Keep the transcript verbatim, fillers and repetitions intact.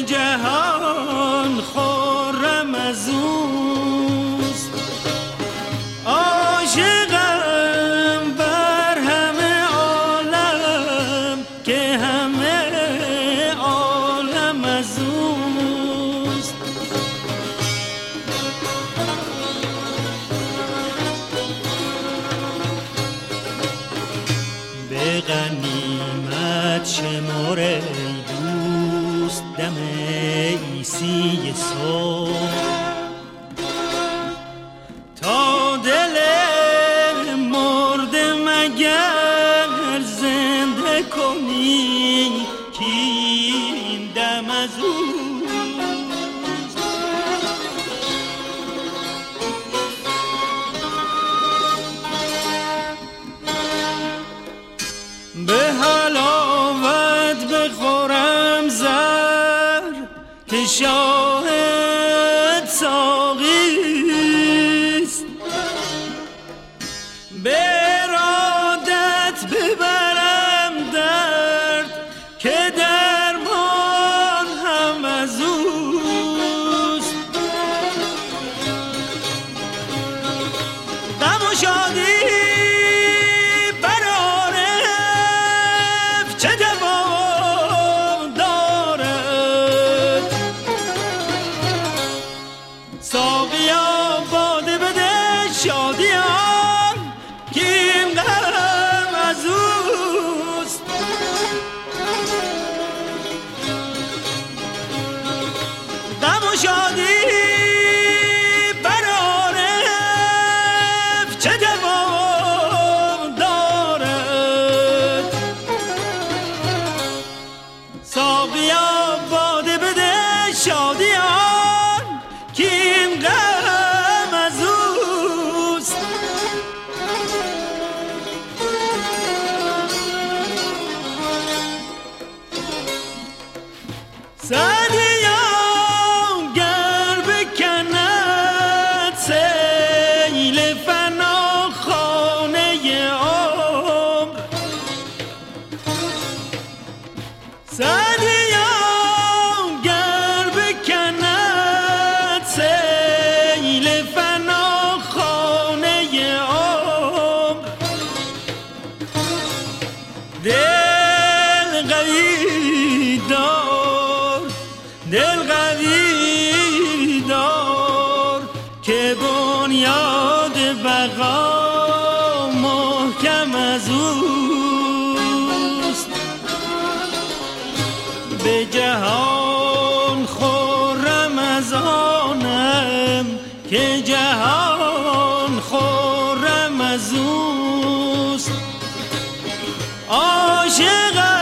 جهان خرم از اوست. عاشقم بر همه عالم که همه عالم از اوست. به غنیمت شمار ای دوست دم عیسی صبح، تا دل مرده مگر زنده کنی که این دم از اوست. به حلاوت بخورم زر که شاهد ساقیست، به ارادت ببرم درد که درمان هم از اوست. غم و شادی شادی برارف چه دوام دارد. ساقیا باده بده شادیان که این غم از اوست. سعدیا سعدیا گر بکند سیل فنا خانه عمر، دل قوی دار دل قوی دار که بنیاد بقا محکم از اوست. به جهان خرم از آنم که جهان خرم از اوست. عاشق